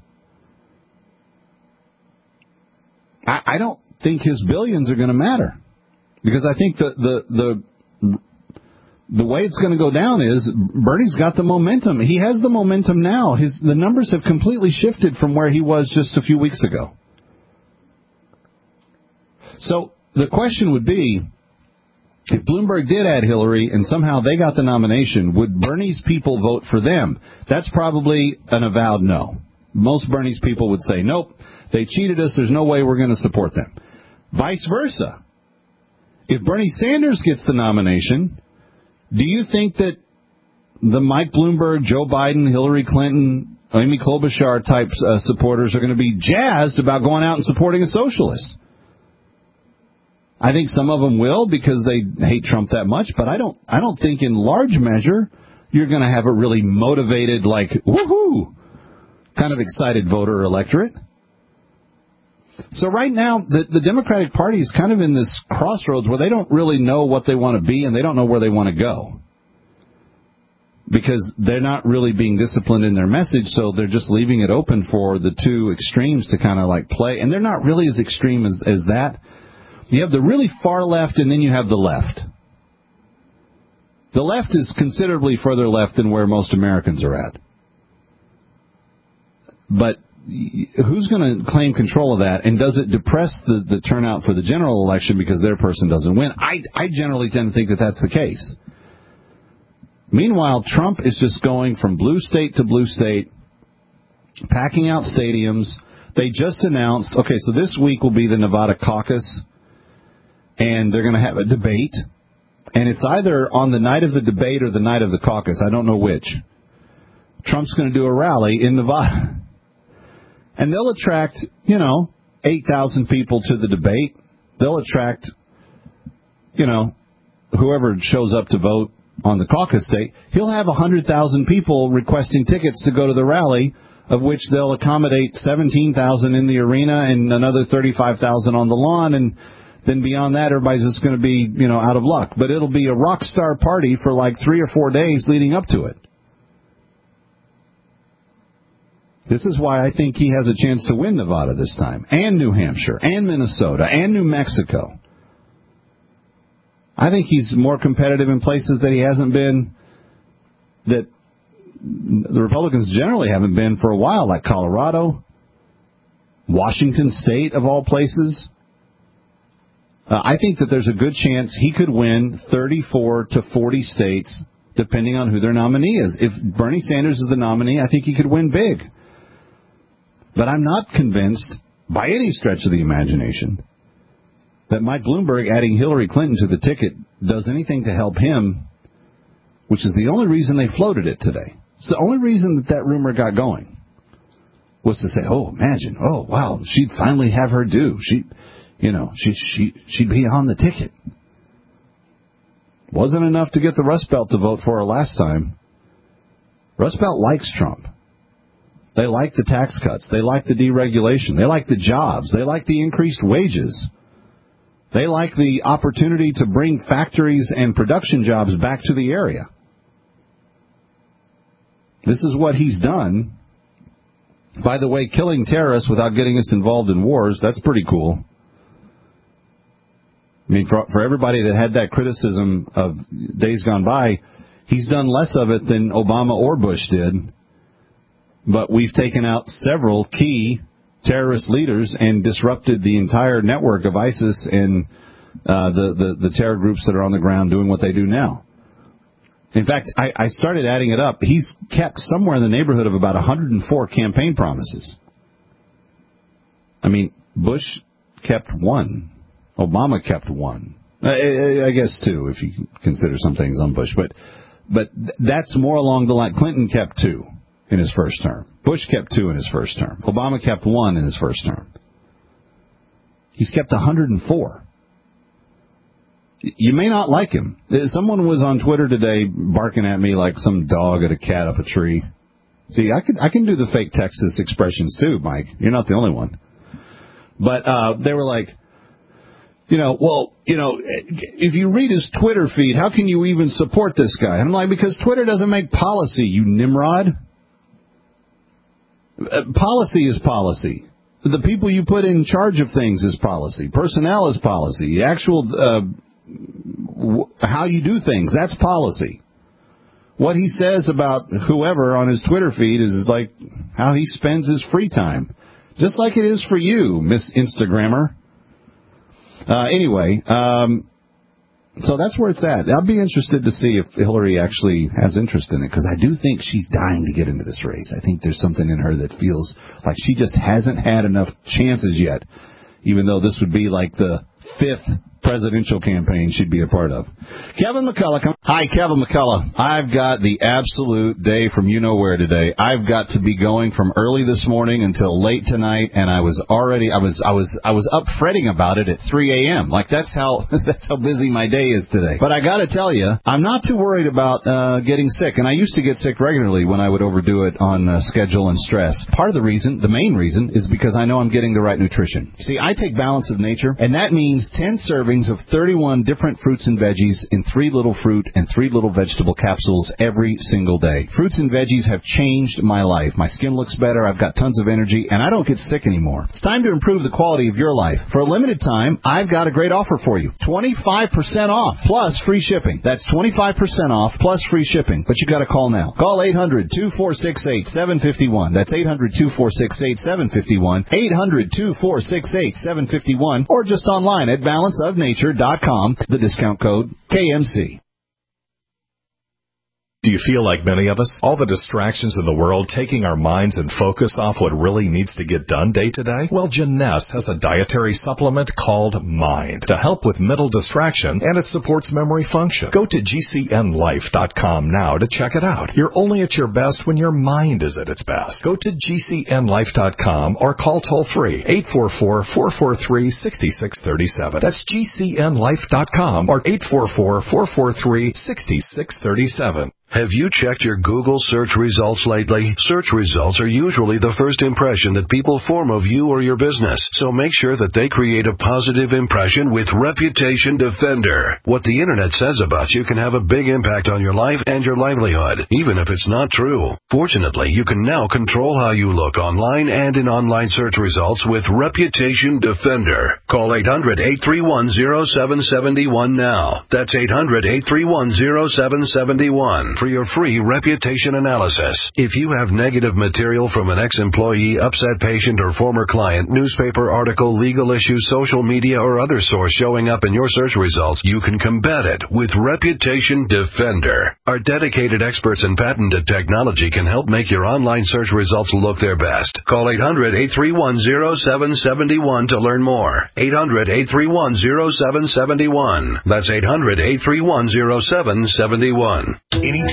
I, I don't think his billions are going to matter, because I think the the the The way it's going to go down is Bernie's got the momentum. He has the momentum now. His the numbers have completely shifted from where he was just a few weeks ago. So the question would be, if Bloomberg did add Hillary and somehow they got the nomination, would Bernie's people vote for them? That's probably an avowed no. Most Bernie's people would say, nope, they cheated us. There's no way we're going to support them. Vice versa. If Bernie Sanders gets the nomination, do you think that the Mike Bloomberg, Joe Biden, Hillary Clinton, Amy Klobuchar type uh, supporters are going to be jazzed about going out and supporting a socialist? I think some of them will, because they hate Trump that much, but I don't I don't think in large measure you're going to have a really motivated, like, woohoo, kind of excited voter electorate. So right now, the, the Democratic Party is kind of in this crossroads where they don't really know what they want to be and they don't know where they want to go, because they're not really being disciplined in their message, so they're just leaving it open for the two extremes to kind of like play. And they're not really as extreme as, as that. You have the really far left, and then you have the left. The left is considerably further left than where most Americans are at. But who's going to claim control of that, and does it depress the, the turnout for the general election because their person doesn't win? I, I generally tend to think that that's the case. Meanwhile, Trump is just going from blue state to blue state, packing out stadiums. They just announced, okay, so this week will be the Nevada caucus, and they're going to have a debate, and it's either on the night of the debate or the night of the caucus. I don't know which. Trump's going to do a rally in Nevada. And they'll attract, you know, eight thousand people to the debate. They'll attract, you know, whoever shows up to vote on the caucus day. He'll have one hundred thousand people requesting tickets to go to the rally, of which they'll accommodate seventeen thousand in the arena and another thirty-five thousand on the lawn. And then beyond that, everybody's just going to be, you know, out of luck. But it'll be a rock star party for like three or four days leading up to it. This is why I think he has a chance to win Nevada this time, and New Hampshire, and Minnesota, and New Mexico. I think he's more competitive in places that he hasn't been, that the Republicans generally haven't been for a while, like Colorado, Washington State, of all places. Uh, I think that there's a good chance he could win thirty-four to forty states, depending on who their nominee is. If Bernie Sanders is the nominee, I think he could win big. But I'm not convinced, by any stretch of the imagination, that Mike Bloomberg adding Hillary Clinton to the ticket does anything to help him, which is the only reason they floated it today. It's the only reason that that rumor got going, was to say, oh, imagine, oh, wow, she'd finally have her due. She, you know, she, she, she'd be on the ticket. Wasn't enough to get the Rust Belt to vote for her last time. Rust Belt likes Trump. They like the tax cuts. They like the deregulation. They like the jobs. They like the increased wages. They like the opportunity to bring factories and production jobs back to the area. This is what he's done. By the way, killing terrorists without getting us involved in wars, that's pretty cool. I mean, for, for everybody that had that criticism of days gone by, he's done less of it than Obama or Bush did. But we've taken out several key terrorist leaders and disrupted the entire network of ISIS and uh, the, the, the terror groups that are on the ground doing what they do now. In fact, I, I started adding it up. He's kept somewhere in the neighborhood of about one hundred four campaign promises. I mean, Bush kept one. Obama kept one. I, I guess two, if you consider some things on Bush. But but that's more along the line. Clinton kept two in his first term. Bush kept two in his first term. Obama kept one in his first term. He's kept one hundred four. You may not like him. Someone was on Twitter today barking at me like some dog at a cat up a tree. See, I can I can do the fake Texas expressions too, Mike. You're not the only one. But uh, they were like, you know, well, you know, if you read his Twitter feed, how can you even support this guy? I'm like, because Twitter doesn't make policy, you Nimrod. Uh, policy is policy. The people you put in charge of things is policy. Personnel is policy. Actual uh, w- how you do things, that's policy. What he says about whoever on his Twitter feed is like how he spends his free time. Just like it is for you, Miss Instagrammer. Uh, anyway, um, so that's where it's at. I'll be interested to see if Hillary actually has interest in it, because I do think she's dying to get into this race. I think there's something in her that feels like she just hasn't had enough chances yet, even though this would be like the fifth presidential campaign she'd be a part of. Kevin McCullough. Come. Hi, Kevin McCullough. I've got the absolute day from you-know-where today. I've got to be going from early this morning until late tonight, and I was already, I was, I was, I was up fretting about it at three a.m. Like, that's how, that's how busy my day is today. But I gotta tell you, I'm not too worried about, uh, getting sick, and I used to get sick regularly when I would overdo it on uh, schedule and stress. Part of the reason, the main reason, is because I know I'm getting the right nutrition. See, I take Balance of Nature, and that means ten servings of thirty-one different fruits and veggies in three little fruit and three little vegetable capsules every single day. Fruits and veggies have changed my life. My skin looks better, I've got tons of energy, and I don't get sick anymore. It's time to improve the quality of your life. For a limited time, I've got a great offer for you. twenty-five percent off plus free shipping. That's twenty-five percent off plus free shipping. But you got to call now. Call eight hundred, two four six eight, seven five one. That's eight hundred, two four six eight, seven five one. eight hundred, two four six eight, seven five one. Or just online at balance of nature dot com. The discount code K M C. Do you feel like many of us? All the distractions in the world taking our minds and focus off what really needs to get done day to day? Well, Janess has a dietary supplement called Mind to help with mental distraction, and it supports memory function. Go to G C N life dot com now to check it out. You're only at your best when your mind is at its best. Go to G C N life dot com or call toll-free eight four four, four four three, six six three seven. That's G C N life dot com or eight four four, four four three, six six three seven. Have you checked your Google search results lately? Search results are usually the first impression that people form of you or your business, so make sure that they create a positive impression with Reputation Defender. What the internet says about you can have a big impact on your life and your livelihood, even if it's not true. Fortunately, you can now control how you look online and in online search results with Reputation Defender. Call eight hundred, eight three one, zero seven seven one now. That's eight hundred, eight three one, zero seven seven one. For your free reputation analysis. If you have negative material from an ex-employee, upset patient, or former client, newspaper article, legal issue, social media, or other source showing up in your search results, you can combat it with Reputation Defender. Our dedicated experts in patented technology can help make your online search results look their best. Call eight hundred, eight three one, zero seven seven one to learn more. eight hundred, eight three one, zero seven seven one. That's eight hundred, eight three one, zero seven seven one. Anytime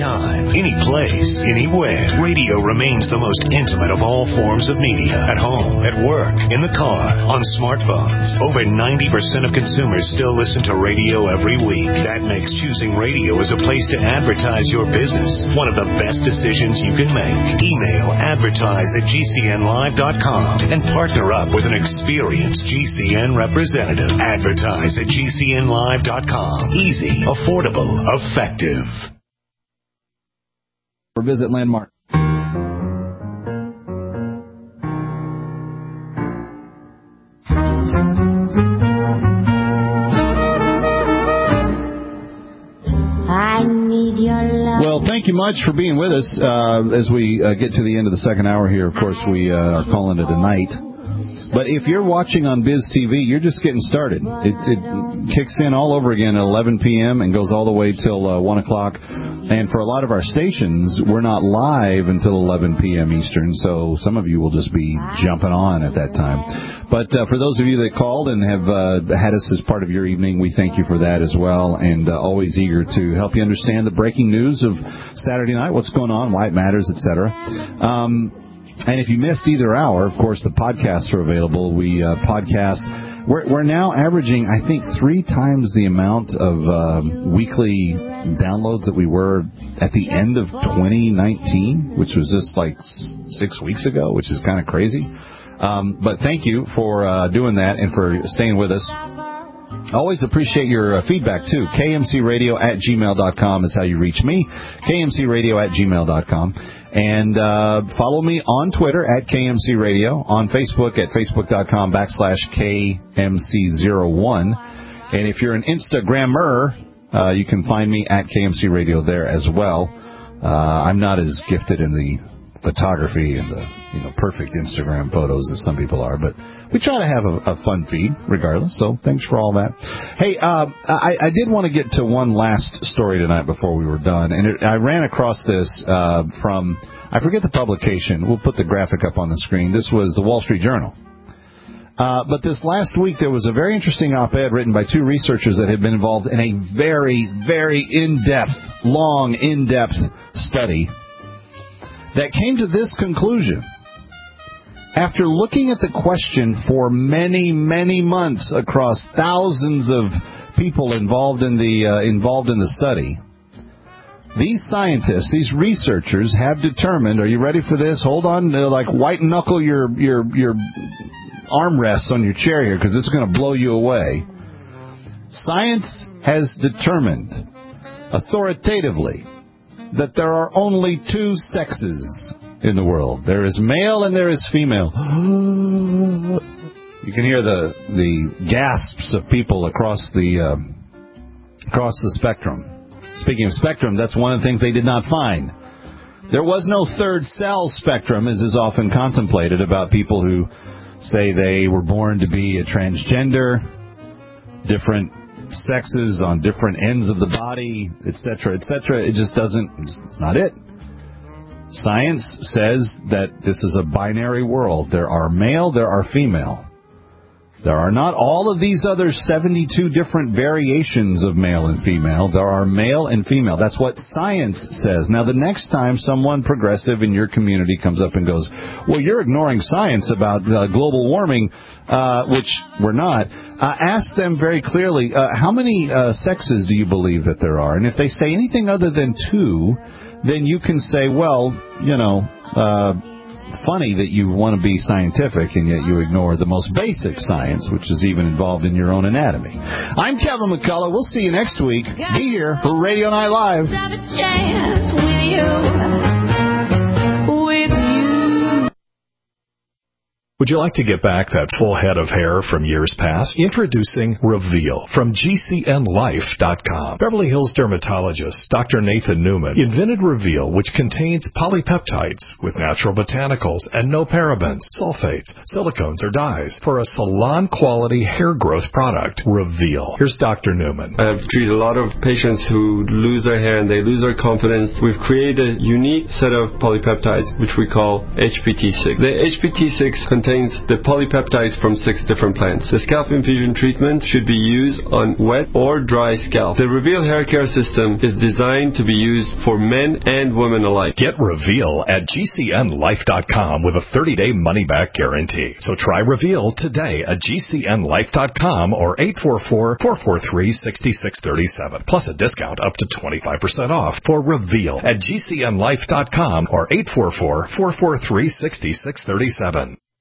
anytime, any place, anywhere. Radio remains the most intimate of all forms of media. At home, at work, in the car, on smartphones. Over ninety percent of consumers still listen to radio every week. That makes choosing radio as a place to advertise your business one of the best decisions you can make. Email advertise at G C N live dot com and partner up with an experienced G C N representative. Advertise at G C N live dot com. Easy, affordable, effective. Or visit Landmark. I need your love. Well, thank you much for being with us. Uh, as we uh, get to the end of the second hour here, of course, we uh, are calling it a night. But if you're watching on Biz T V, you're just getting started. It, it kicks in all over again at eleven p.m. and goes all the way till uh, one o'clock. And for a lot of our stations, we're not live until eleven p.m. Eastern, so some of you will just be jumping on at that time. But uh, for those of you that called and have uh, had us as part of your evening, we thank you for that as well, and uh, always eager to help you understand the breaking news of Saturday night, what's going on, why it matters, et cetera. Um, And if you missed either hour, of course, the podcasts are available. We uh, podcast. We're, we're now averaging, I think, three times the amount of uh, weekly downloads that we were at the end of twenty nineteen, which was just like six weeks ago, which is kind of crazy. Um, but thank you for uh, doing that and for staying with us. Always appreciate your uh, feedback, too. K M C radio at gmail dot com is how you reach me. K M C radio at gmail dot com. And uh, follow me on Twitter at K M C radio, on Facebook at facebook.com backslash KMC01. And if you're an Instagrammer, uh, you can find me at K M C radio there as well. Uh, I'm not as gifted in the photography and the you know perfect Instagram photos as some people are, but we try to have a, a fun feed regardless, so thanks for all that. Hey, uh, I, I did want to get to one last story tonight before we were done, and it, I ran across this uh, from, I forget the publication. We'll put the graphic up on the screen. This was the Wall Street Journal. Uh, but this last week there was a very interesting op-ed written by two researchers that had been involved in a very, very in-depth, long, in-depth study that came to this conclusion. After looking at the question for many, many months across thousands of people involved in the uh, involved in the study, these scientists, these researchers, have determined. Are you ready for this? Hold on, uh, like white knuckle your your your armrests on your chair here, because this is going to blow you away. Science has determined authoritatively that there are only two sexes in the world. There is male and there is female. You can hear the the gasps of people across the um, across the spectrum. Speaking of spectrum, that's one of the things they did not find. There was no third cell spectrum, as is often contemplated about people who say they were born to be a transgender, different sexes on different ends of the body, et cetera, et cetera. It just doesn't, it's not it. Science says that this is a binary world. There are male, there are female. There are not all of these other seventy-two different variations of male and female. There are male and female. That's what science says. Now, the next time someone progressive in your community comes up and goes, well, you're ignoring science about uh, global warming, uh, which we're not, uh, ask them very clearly, uh, how many uh, sexes do you believe that there are? And if they say anything other than two, then you can say, well, you know, uh, funny that you want to be scientific and yet you ignore the most basic science, which is even involved in your own anatomy. I'm Kevin McCullough. We'll see you next week. Be here for Radio Night Live. Have a chance with you, with you. Would you like to get back that full head of hair from years past? Introducing Reveal from G C N life dot com. Beverly Hills dermatologist Doctor Nathan Newman invented Reveal, which contains polypeptides with natural botanicals and no parabens, sulfates, silicones, or dyes for a salon-quality hair growth product. Reveal. Here's Doctor Newman. I've treated a lot of patients who lose their hair and they lose their confidence. We've created a unique set of polypeptides, which we call H P T six. The H P T six contains contains the polypeptides from six different plants. The scalp infusion treatment should be used on wet or dry scalp. The Reveal hair care system is designed to be used for men and women alike. Get Reveal at G C N life dot com with a thirty-day money-back guarantee. So try Reveal today at G C N life dot com or eight four four, four four three, six six three seven, plus a discount up to twenty-five percent off for Reveal at G C N life dot com or eight four four, four four three, six six three seven.